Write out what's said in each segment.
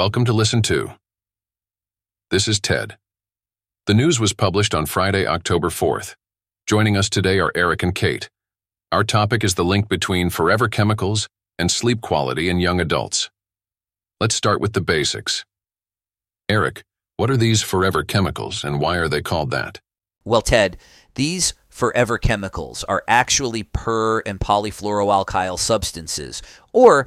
Welcome to Listen To. This is Ted. The news was published on Friday, October 4th. Joining us today are Eric and Kate. Our topic is the link between forever chemicals and sleep quality in young adults. Let's start with the basics. Eric, what are these forever chemicals and why are they called that? Well, Ted, these forever chemicals are actually per- and polyfluoroalkyl substances, or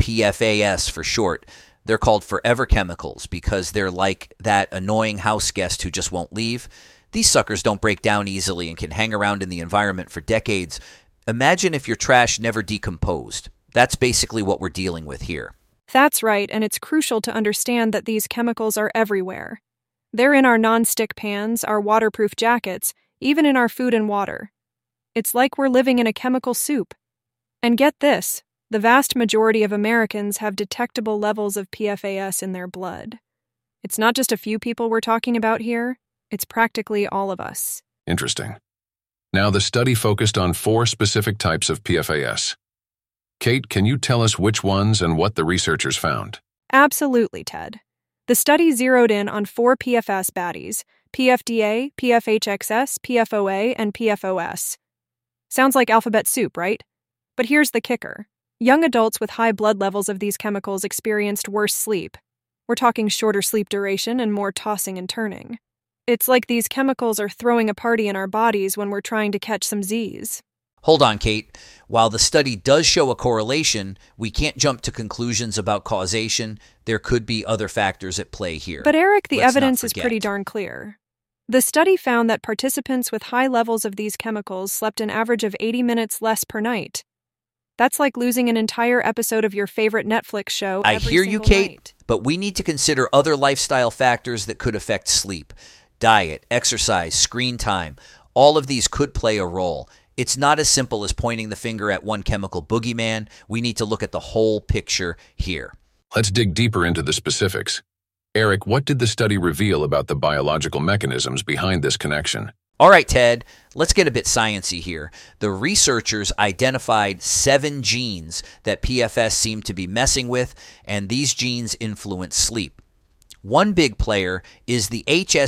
PFAS for short. They're called forever chemicals because they're like that annoying house guest who just won't leave. These suckers don't break down easily and can hang around in the environment for decades. Imagine if your trash never decomposed. That's basically what we're dealing with here. That's right, and it's crucial to understand that these chemicals are everywhere. They're in our non-stick pans, our waterproof jackets, even in our food and water. It's like we're living in a chemical soup. And get this, the vast majority of Americans have detectable levels of PFAS in their blood. It's not just a few people we're talking about here, it's practically all of us. Interesting. Now, the study focused on 4 specific types of PFAS. Kate, can you tell us which ones and what the researchers found? Absolutely, Ted. The study zeroed in on 4 PFAS baddies: PFDA, PFHXS, PFOA, and PFOS. Sounds like alphabet soup, right? But here's the kicker. Young adults with high blood levels of these chemicals experienced worse sleep. We're talking shorter sleep duration and more tossing and turning. It's like these chemicals are throwing a party in our bodies when we're trying to catch some Z's. Hold on, Kate. While the study does show a correlation, we can't jump to conclusions about causation. There could be other factors at play here. But Eric, the Let's not evidence is forget. pretty darn clear. The study found that participants with high levels of these chemicals slept an average of 80 minutes less per night. That's like losing an entire episode of your favorite Netflix show I every hear you, single Kate, night. but we need to consider other lifestyle factors that could affect sleep. Diet, exercise, screen time, all of these could play a role. It's not as simple as pointing the finger at one chemical boogeyman. We need to look at the whole picture here. Let's dig deeper into the specifics. Eric, what did the study reveal about the biological mechanisms behind this connection? All right, Ted, let's get a bit sciencey here. The researchers identified 7 genes that PFS seemed to be messing with, and these genes influence sleep. One big player is the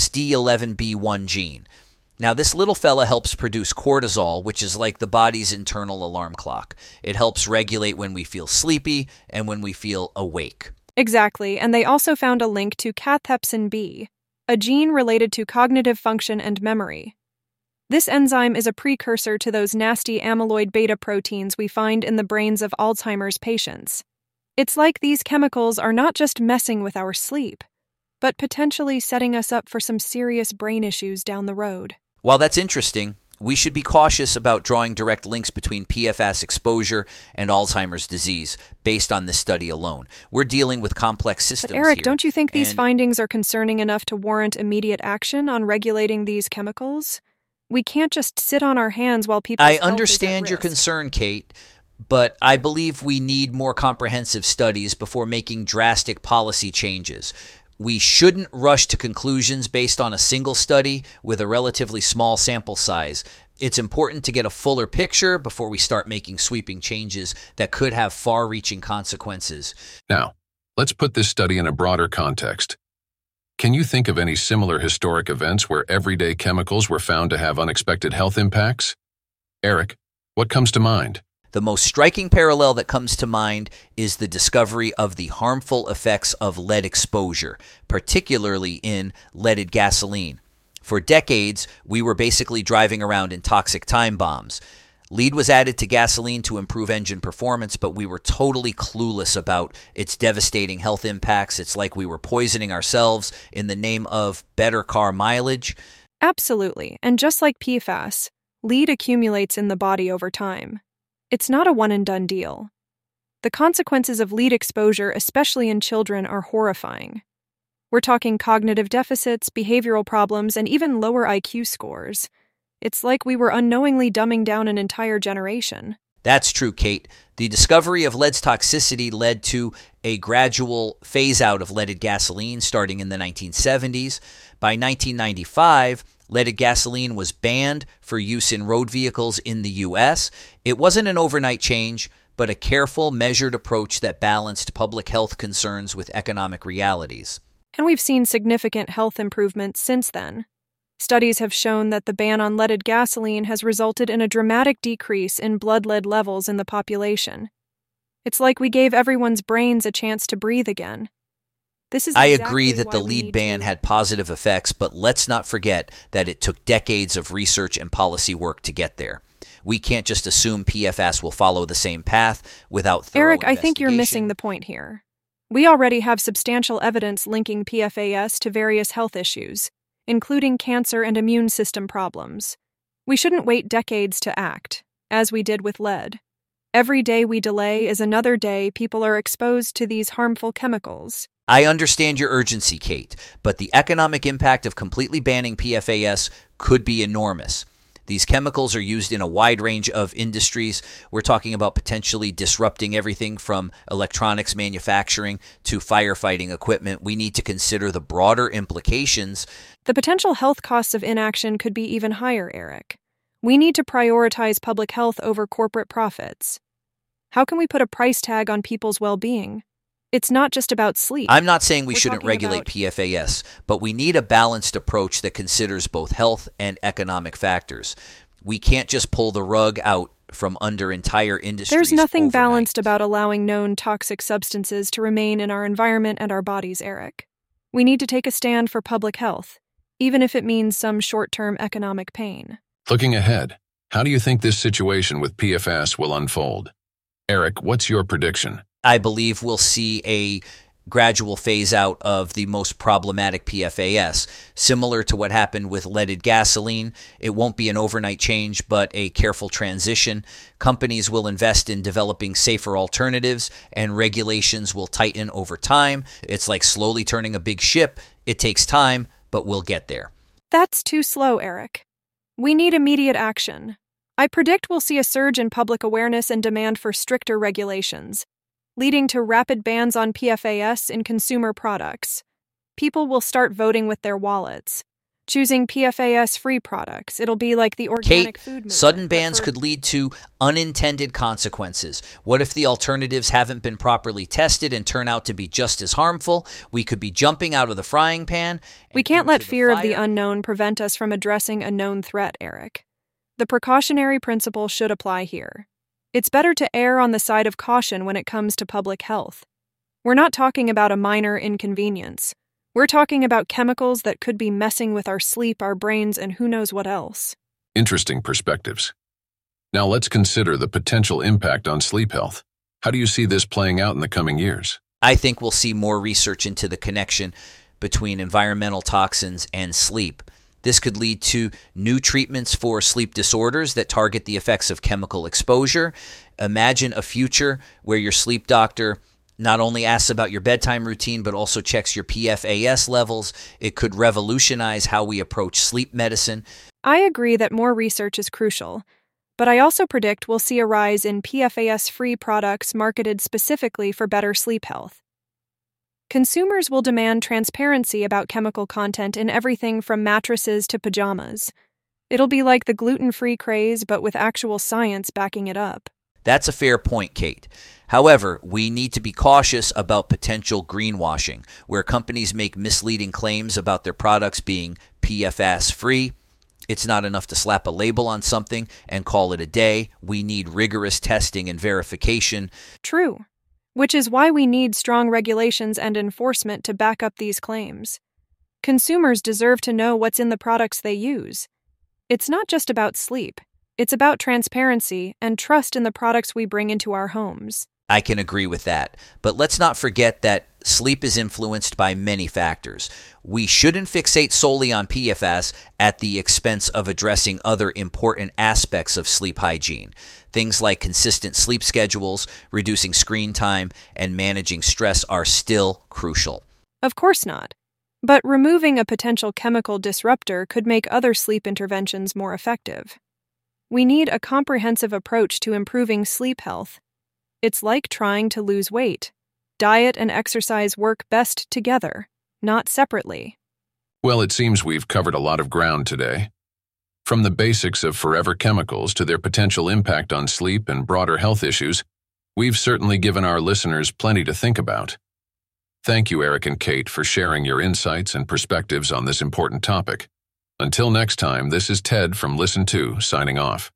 HSD11B1 gene. Now, this little fella helps produce cortisol, which is like the body's internal alarm clock. It helps regulate when we feel sleepy and when we feel awake. Exactly, and they also found a link to cathepsin B, a gene related to cognitive function and memory. This enzyme is a precursor to those nasty amyloid beta proteins we find in the brains of Alzheimer's patients. It's like these chemicals are not just messing with our sleep, but potentially setting us up for some serious brain issues down the road. While that's interesting, we should be cautious about drawing direct links between PFAS exposure and Alzheimer's disease based on this study alone. We're dealing with complex systems But Eric, here, don't you think these and findings are concerning enough to warrant immediate action on regulating these chemicals? We can't just sit on our hands while people's I health is at understand your risk. concern, Kate, but I believe we need more comprehensive studies before making drastic policy changes. We shouldn't rush to conclusions based on a single study with a relatively small sample size. It's important to get a fuller picture before we start making sweeping changes that could have far-reaching consequences. Now, let's put this study in a broader context. Can you think of any similar historic events where everyday chemicals were found to have unexpected health impacts? Eric, what comes to mind? The most striking parallel that comes to mind is the discovery of the harmful effects of lead exposure, particularly in leaded gasoline. For decades, we were basically driving around in toxic time bombs. Lead was added to gasoline to improve engine performance, but we were totally clueless about its devastating health impacts. It's like we were poisoning ourselves in the name of better car mileage. Absolutely, and just like PFAS, lead accumulates in the body over time. It's not a one-and-done deal. The consequences of lead exposure, especially in children, are horrifying. We're talking cognitive deficits, behavioral problems, and even lower IQ scores. It's like we were unknowingly dumbing down an entire generation. That's true, Kate. The discovery of lead's toxicity led to a gradual phase-out of leaded gasoline starting in the 1970s. By 1995, leaded gasoline was banned for use in road vehicles in the U.S. It wasn't an overnight change, but a careful, measured approach that balanced public health concerns with economic realities. And we've seen significant health improvements since then. Studies have shown that the ban on leaded gasoline has resulted in a dramatic decrease in blood lead levels in the population. It's like we gave everyone's brains a chance to breathe again. I agree that the lead ban had positive effects, but let's not forget that it took decades of research and policy work to get there. We can't just assume PFAS will follow the same path without thorough Eric, I think you're investigation. missing the point here. We already have substantial evidence linking PFAS to various health issues, including cancer and immune system problems. We shouldn't wait decades to act, as we did with lead. Every day we delay is another day people are exposed to these harmful chemicals. I understand your urgency, Kate, but the economic impact of completely banning PFAS could be enormous. These chemicals are used in a wide range of industries. We're talking about potentially disrupting everything from electronics manufacturing to firefighting equipment. We need to consider the broader implications. The potential health costs of inaction could be even higher, Eric. We need to prioritize public health over corporate profits. How can we put a price tag on people's well-being? It's not just about sleep. I'm not saying we We're shouldn't talking regulate about PFAS, but we need a balanced approach that considers both health and economic factors. We can't just pull the rug out from under entire industries. There's nothing overnight. balanced about allowing known toxic substances to remain in our environment and our bodies, Eric. We need to take a stand for public health, even if it means some short-term economic pain. Looking ahead, how do you think this situation with PFAS will unfold? Eric, what's your prediction? I believe we'll see a gradual phase out of the most problematic PFAS. Similar to what happened with leaded gasoline, it won't be an overnight change, but a careful transition. Companies will invest in developing safer alternatives, and regulations will tighten over time. It's like slowly turning a big ship. It takes time, but we'll get there. That's too slow, Eric. We need immediate action. I predict we'll see a surge in public awareness and demand for stricter regulations, leading to rapid bans on PFAS in consumer products. People will start voting with their wallets, choosing PFAS-free products. It'll be like the organic Kate, food movement. sudden bans could lead to unintended consequences. What if the alternatives haven't been properly tested and turn out to be just as harmful? We could be jumping out of the frying pan. We can't let into the fear of the fire. unknown prevent us from addressing a known threat, Eric. The precautionary principle should apply here. It's better to err on the side of caution when it comes to public health. We're not talking about a minor inconvenience. We're talking about chemicals that could be messing with our sleep, our brains, and who knows what else. Interesting perspectives. Now let's consider the potential impact on sleep health. How do you see this playing out in the coming years? I think we'll see more research into the connection between environmental toxins and sleep. This could lead to new treatments for sleep disorders that target the effects of chemical exposure. Imagine a future where your sleep doctor not only asks about your bedtime routine, but also checks your PFAS levels. It could revolutionize how we approach sleep medicine. I agree that more research is crucial, but I also predict we'll see a rise in PFAS-free products marketed specifically for better sleep health. Consumers will demand transparency about chemical content in everything from mattresses to pajamas. It'll be like the gluten-free craze, but with actual science backing it up. That's a fair point, Kate. However, we need to be cautious about potential greenwashing, where companies make misleading claims about their products being PFAS-free. It's not enough to slap a label on something and call it a day. We need rigorous testing and verification. True. Which is why we need strong regulations and enforcement to back up these claims. Consumers deserve to know what's in the products they use. It's not just about sleep. It's about transparency and trust in the products we bring into our homes. I can agree with that. But let's not forget that sleep is influenced by many factors. We shouldn't fixate solely on PFAS at the expense of addressing other important aspects of sleep hygiene. Things like consistent sleep schedules, reducing screen time, and managing stress are still crucial. Of course not. But removing a potential chemical disruptor could make other sleep interventions more effective. We need a comprehensive approach to improving sleep health. It's like trying to lose weight. Diet and exercise work best together, not separately. Well, it seems we've covered a lot of ground today. From the basics of forever chemicals to their potential impact on sleep and broader health issues, We've certainly given our listeners plenty to think about. Thank you, Eric and Kate, for sharing your insights and perspectives on this important topic. Until next time, this is Ted from Listen To, signing off.